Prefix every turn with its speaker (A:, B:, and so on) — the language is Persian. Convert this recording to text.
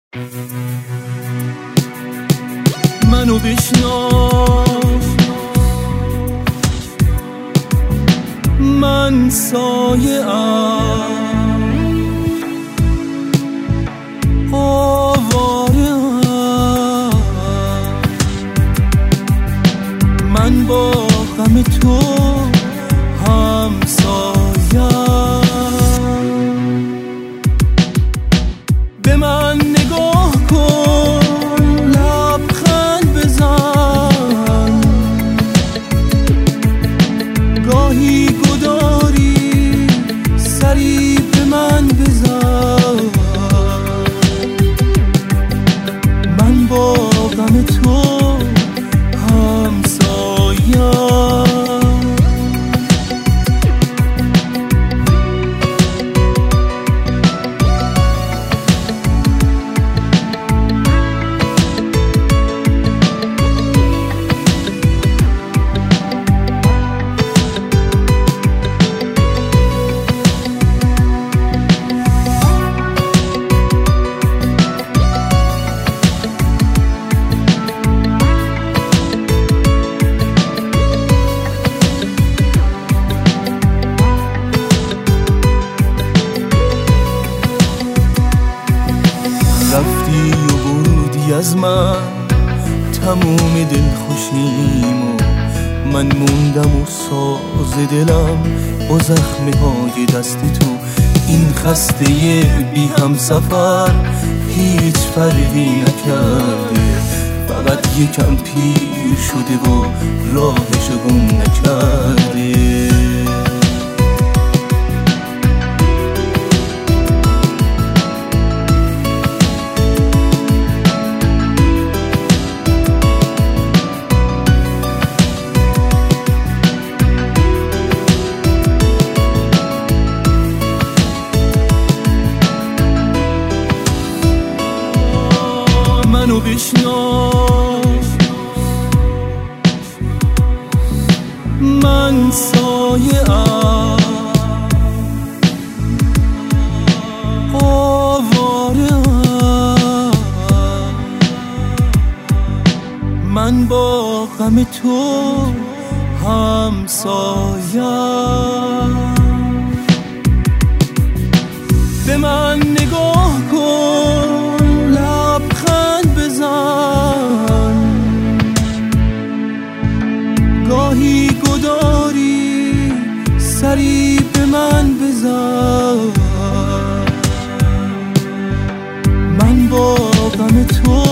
A: منو بشناس، من سایه ام، آواره ام، من با غم تو همسایم. به من نگاه کن، لبخند بزن، گاهی گداری سری به من بزن، من با غم تو همسایم. رفتی و بودی از من تموم دلخوشیمو، من موندم و ساز دلم با زخمهای دست تو. این خسته بی هم سفر هیچ فرقی نکرده، فقط یکم پیر شده و راهشو گم نکرده. منو بشناس، من سایه ام، آواره ام، من با غم تو همسایم. به من نگاه کن، لبخند بزن، گاهی گداری سری به من بزن، من با غم تو